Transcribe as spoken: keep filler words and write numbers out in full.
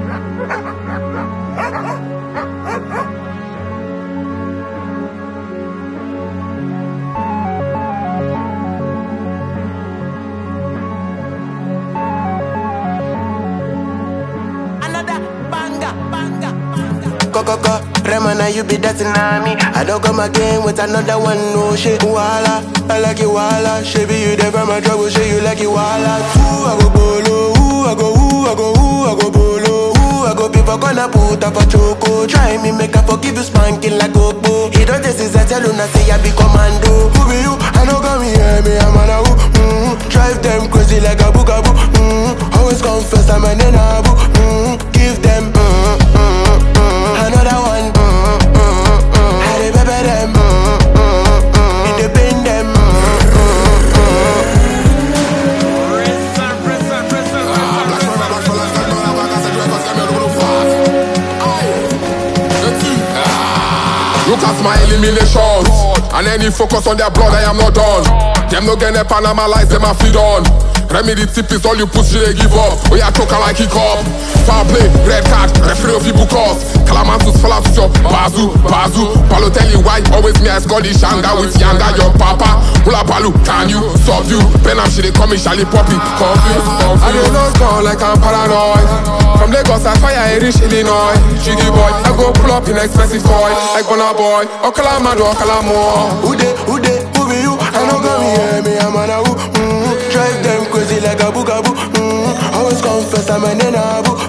Coca, Remana, you be dancing on me. I don't come again with another one, no shit. Walla, I like you, walla. Shabby, you there from my trouble, shit, you like you, walla. Ooh, I go bolo, ooh, I go, ooh, I go, ooh, I go bolo, ooh, I go be for gonna put up for choco. Try me, make up forgive you, spanking like Gopo. He don't just is a tell you, say I be commando. Who be you? I know come here, me, I'm on a who. Mm-hmm. Drive them crazy like a bookaboo. Mm-hmm. Always confess, I'm an enaboo. Mm-hmm. Give them, mm-hmm. Another one, mm, mm, mm. How they pepper them, mm, mm, mm. In the pain them, mm, mm, mm. Look at my eliminations, and any focus on their blood, I am not done. Them no get a Panama lies, them a feed on. Remedy tip is all you push, they give up. Oh yeah, talk like kick up. Foul play, red card, referee of people cause. Calamansus fall out with your bazoo, bazoo. Balotelli why always me as Scotty Shanga with Yanga, your papa. Hula Balu, can you subdue? Benham she they call me Charlie Poppy. Confused, confused. I don't know gone like I'm paranoid. From Lagos I fire I reach Illinois. Jiggy boy, I go pull up in expensive toy. Like Bonner boy, Okalamado, Okalamo. Who they, who they, who be you? I know come here, me, I'm on a who. Mm-hmm. Drive them crazy like a bookaboo. Mm-hmm. Always confess I'm an enaboo.